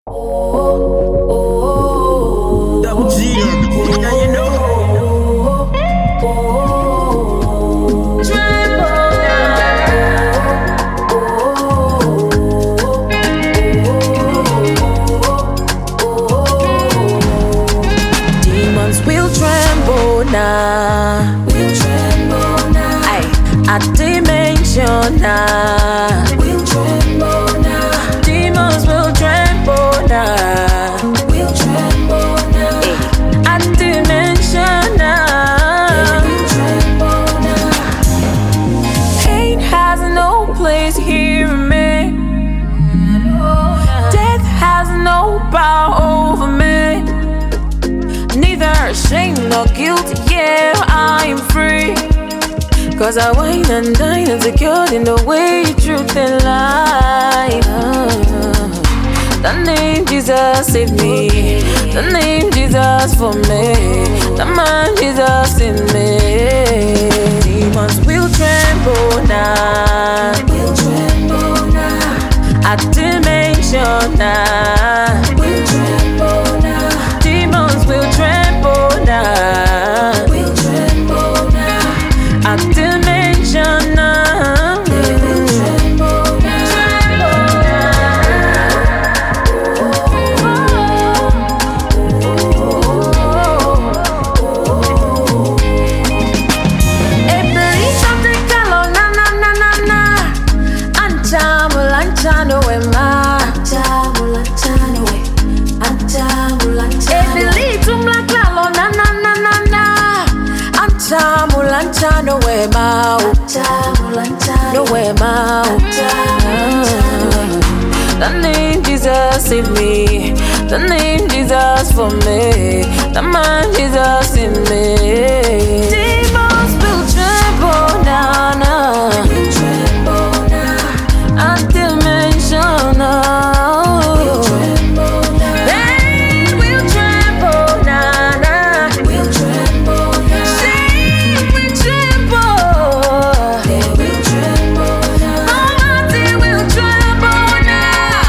Double G, now you know. Demons will tremble now. Will tremble now. Aye, at dimension now. Will tremble now. Demons will tremble now. Will tremble now. At dimension now. Will tremble now. Pain has no place here in me. Death has no power over me. Neither shame nor guilt, yeah, I am free. Cause I wine and dine and secured in the way, truth and life. The name Jesus saved me. The name Jesus for me. The man Jesus in me. Demons will tremble now. Will tremble now. At dimension now. Will tremble now. Demons will tremble now. Will tremble now. At dimension now. They will tremble now. Eblis Africano na na na na na. Anchamo lanchano ema. Anchamo lanchano we. Anchamo lanchano. Eblis umlaklalo na na na na na. Anchamo lanchano ema. Anchamo lanchano. No ema. The name Jesus saved me. The name Jesus for me. The man Jesus in me. Demons will tremble now, now. Will tremble now. At dimension now. Will tremble now. Pain will tremble now, now. Will tremble now. Shame will tremble. They will tremble now. Poverty will tremble now.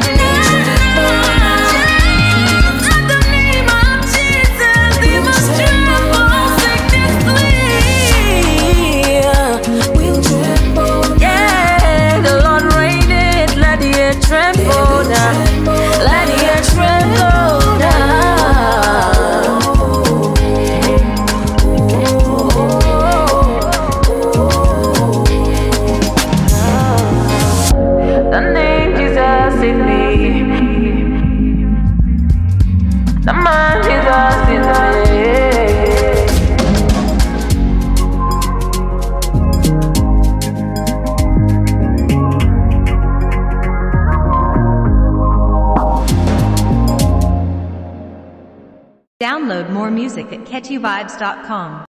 At the name of Jesus, demons tremble. Sickness flee. Will tremble now. Yeah, the Lord reigneth. Let the earth tremble now. Let the earth tremble now. The name Jesus in me. The man Jesus in me. Download more music at catchyvibes.com.